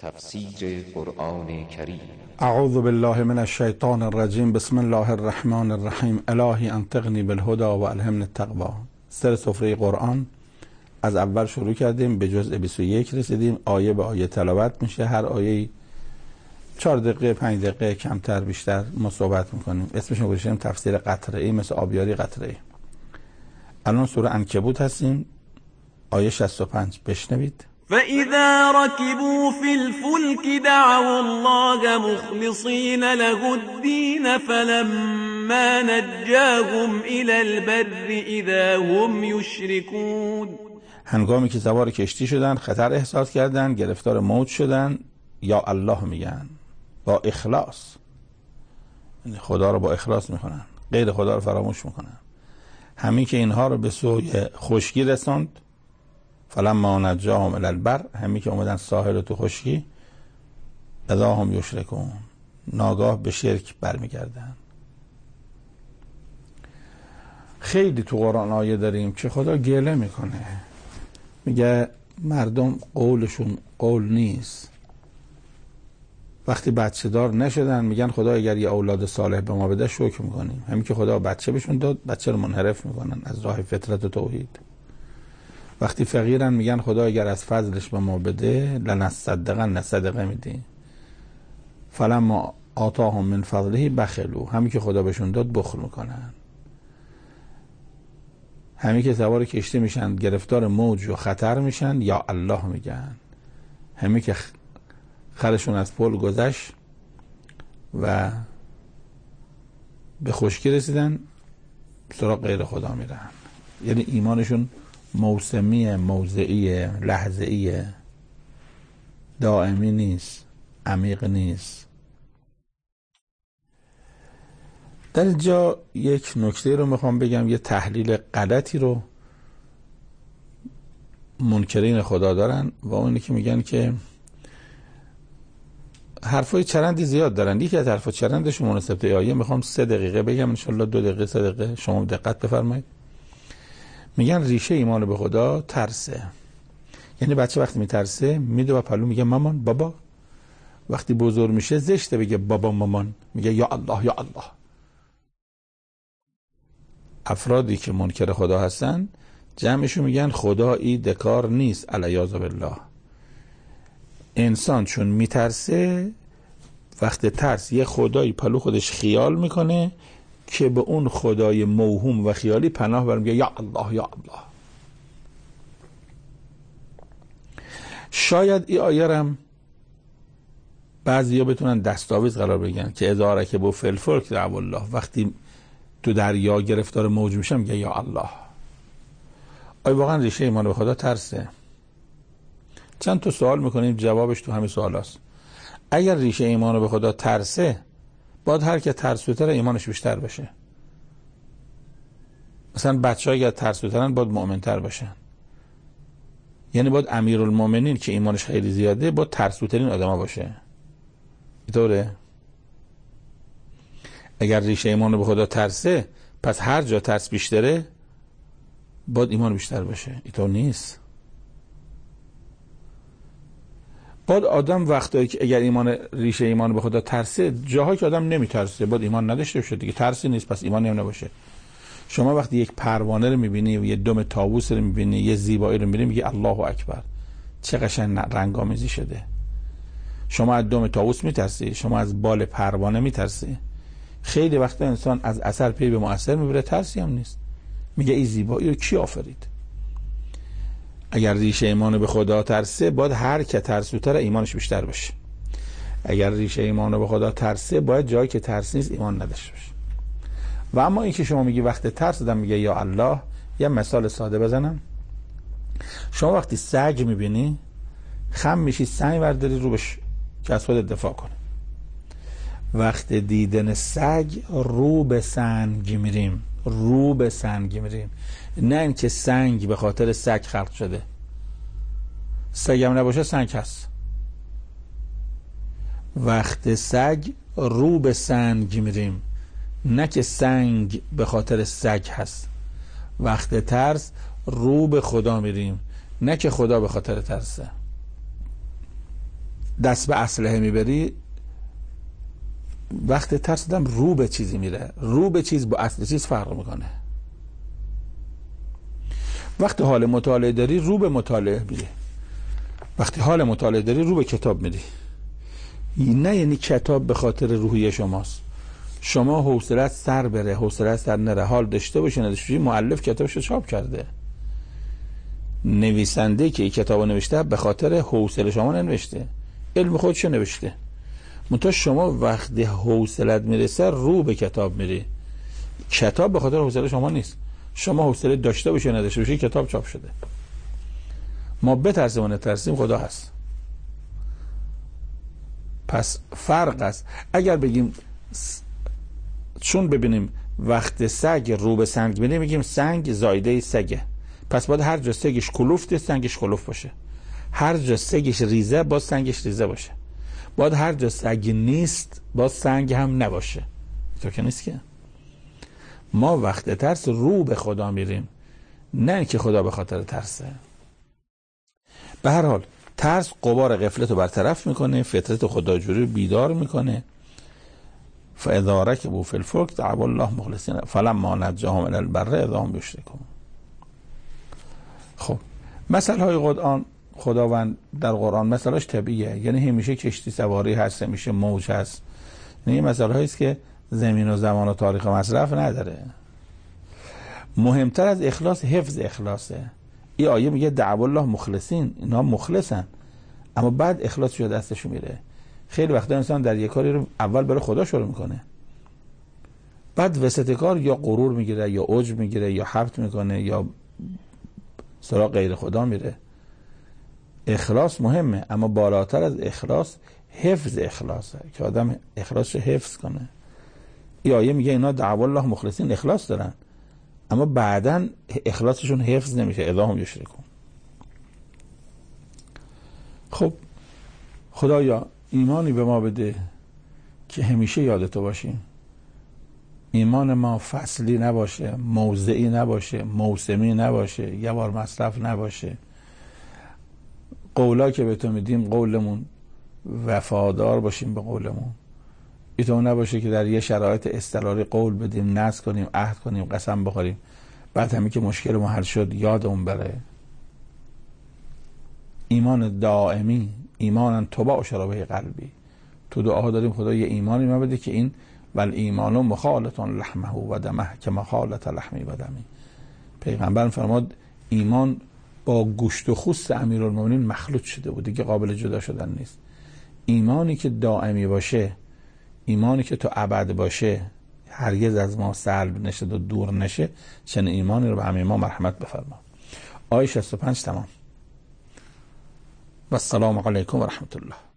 تفسیر قرآن کریم. اعوذ بالله من الشیطان الرجیم. بسم الله الرحمن الرحیم. الهی انطقنی بالهدى و الهمنی التقوی. سر سفره قرآن از اول شروع کردیم، به جزء 21 رسیدیم. آیه به آیه تلاوت میشه، هر آیه 4 دقیقه 5 دقیقه، کمتر بیشتر ما صحبت میکنیم. اسمش رو گذاشتیم تفسیر قطره‌ای، مثل آبیاری قطره‌ای. الان سوره عنکبوت هستیم، آیه 65. بشنوید. فإذا ركبوا في الفلك دعوا الله مخلصين له الدين فلما نجاهم إلى البر إذا هم يشركون. هنگامی که سوار کشتی شدن، خطر احساس کردن، گرفتار موج شدن، یا الله میگن با اخلاص، یعنی خدا رو با اخلاص میکنن، غیر خدا رو فراموش میکنن. همین که اینها رو به سوی خشکی رساند، فلما نجاهم الی البر، همین که اومدن ساحل و تو خشکی، اذا هم یشرکون، ناگاه به شرک برمیگردن. خیلی تو قرآن آیه داریم که خدا گله میکنه، میگه مردم قولشون قول نیست. وقتی بچه دار نشدن میگن خدا اگر یه اولاد صالح به ما بده شکر میکنیم. همین که خدا بچه بهشون داد، بچه رو منحرف میکنن از راه فطرت و توحید. وقتی فقیرن میگن خدا اگر از فضلش به ما بده لنصدقن، صدقه میدیم. فلما آتاهم من فضله بخلوا، همین که خدا بهشون داد بخل میکنن. همین که سوار کشتی میشن گرفتار موج و خطر میشن، یا الله میگن. همین که خرشون از پل گذشت و به خشکی رسیدن، سراغ غیر خدا میرن. یعنی ایمانشون موسمیه، موضعیه، لحظه‌ایه، دائمی نیست، عمیق نیست. در اینجا یک نکته رو میخوام بگم، یه تحلیل غلطی رو منکرین خدا دارن و اونی که میگن که حرفای چرندی زیاد دارن. یکی از حرفای چرندشون مناسبت آیه میخوام 3 دقیقه بگم، انشالله 2 دقیقه 3 دقیقه شما دقت بفرمایید. میگن ریشه ایمان به خدا ترسه. یعنی بچه وقتی میترسه میده و پلو میگه مامان بابا. وقتی بزرگ میشه زشته بگه بابا مامان، میگه یا الله یا الله. افرادی که منکر خدا هستن جمعشون میگن خدایی دکار نیست، علیاذ بالله. انسان چون میترسه، وقت ترس یه خدایی پلو خودش خیال میکنه که به اون خدای موهوم و خیالی پناه برم، میگه یا الله یا الله. شاید این آیه رم بعضیا بتونن دستاویز قرار بگن که اذا رکبوا فی الفلک دعوا الله، وقتی تو دریا گرفتار موج میشم میگه یا الله. آیا واقعا ریشه ایمان به خدا ترسه؟ چند تا سوال میکنیم، جوابش تو همین سوال هست. اگر ریشه ایمان به خدا ترسه، باید هر که ترسوتر ایمانش بیشتر بشه. مثلا بچه ها اگر ترسوترن باید مؤمنتر باشن. یعنی باید امیرالمومنین که ایمانش خیلی زیاده باید ترسوترین آدم ها باشه. اینطوره؟ اگر ریشه ایمان به خدا ترسه، پس هر جا ترس بیشتره باید ایمان بیشتر باشه. اینطور نیست. باید آدم وقتایی که اگر ریشه ایمان به خدا ترسه، جاهایی که آدم نمیترسه باید ایمان نداشته باشه دیگه. ترسی نیست، پس ایمانی هم نباشه. شما وقتی یک پروانه رو میبینی و یه دم طاووس رو میبینی، یه زیبایی رو میبینی، میگی الله اکبر، چه قشنگ رنگامیزی شده. شما از دم طاووس میترسی؟ شما از بال پروانه میترسی؟ خیلی وقتا انسان از اثر پی به مؤثر میبره، ترسی هم نیست، میگه این زیبایی رو کی آفرید؟ اگر ریشه ایمان به خدا ترسه، باید هر که ترسوتر ایمانش بیشتر باشه. اگر ریشه ایمان به خدا ترسه، باید جایی که ترس نیست ایمان نداشته باشه. و اما این که شما میگی وقت ترس دادم میگه یا الله، یه مثال ساده بزنم. شما وقتی سگ میبینی خم میشی، سنگ برداری رو بش که از خودت دفاع کنه. وقت دیدن سگ رو به سنگ میریم، رو به سنگ میریم، نه اینکه سنگ به خاطر سگ خلق شده. سگ هم نباشه سنگ هست. وقت سگ رو به سنگ میریم، نه که سنگ به خاطر سگ هست. وقت ترس رو به خدا میریم، نه که خدا به خاطر ترسه. دست به اسلحه میبری، وقت ترس آدم رو به چیزی میره. رو به چیز با اصل چیز فرق میکنه. وقتی حال مطالعه داری رو به مطالعه میری، وقتی حال مطالعه داری رو به کتاب میری. نه یعنی کتاب به خاطر روحیه شماست. شما حوصله‌ات سر بره، حوصله‌ات سر نره، حال داشته باشی نداشته باشی، مؤلف کتابشو چاپ کرده. نویسنده که این کتابو نوشته به خاطر حوصله شما ننوشته، علم خودشو نوشته. منتها شما وقتی حوصله‌ات میرسه رو به کتاب میری. کتاب به خاطر حوصله شما نیست. شما حوصله داشته باشی نداشته باشی کتاب چاپ شده. ما بترسیم و نترسیم خدا هست. پس فرق است. اگر بگیم چون ببینیم وقت سگ رو به سنگ میره میگیم سنگ زایده سگه، پس باید هر جا سگش کلوفته سنگش کلوف باشه، هر جا سگش ریزه باز سنگش ریزه باشه، باید هر جا سگ نیست باز سنگ هم نباشه. تو که نیست که. ما وقت ترس رو به خدا میریم، نه که خدا به خاطر ترسه. به هر حال ترس غبار غفلت رو برطرف میکنه، فطرت خداجوری رو بیدار میکنه. فاذا ركبوا في الفلك دعوا الله مخلصین فلما نجاهم الى البر اذا هم یشركون. خب مثل های قرآن، خداوند در قرآن مثلاش طبیعیه، یعنی همیشه کشتی سواری هست، همیشه موج هست. یعنی مثل هایی است که زمین و زمان و تاریخ و مصرف نداره. مهمتر از اخلاص حفظ اخلاصه. این آیه میگه دعوا الله مخلصین، اینا مخلصن اما بعد اخلاص شده دستشون میره. خیلی وقتا انسان در یک کاری رو اول برای خدا شروع میکنه، بعد وسط کار یا غرور میگیره یا عجب میگیره یا حبط میکنه یا سراغ غیر خدا میره. اخلاص مهمه اما بالاتر از اخلاص حفظ اخلاصه که آدم اخلاصش حفظ کنه. این آیه میگه اینا دعوا الله مخلصین، اخلاص دارن اما بعدن اخلاصشون حفظ نمیشه، اذا هم یشرکون. خب خدایا ایمانی به ما بده که همیشه یادتو باشیم. ایمان ما فصلی نباشه، موضعی نباشه، موسمی نباشه، یه بار مصرف نباشه. قولا که به تو میدیم قولمون وفادار باشیم به قولمون. اینطور نباشه که در یه شرایط اضطراری قول بدیم، نذر کنیم، عهد کنیم، قسم بخوریم، بعد همین که مشکل ما حل شد یادمون بره. ایمان دائمی، ایمانا تبع شرابه قلبی. تو دعا داریم خدا یه ایمانی ما بده که این ول ایمان مخالط لحمه و دمه که مخالط لحمی و دمی. پیغمبر فرمود ایمان با گوشت و خست امیرالمومنین مخلوط شده بود، دیگه قابل جدا شدن نیست. ایمانی که دائمی باشه، ایمانی که تو ابد باشه، هرگز از ما سلب نشه و دور نشه، چنین ایمانی رو به همه ما مرحمت بفرما. آیه 65 تمام. و السلام علیکم و رحمت الله.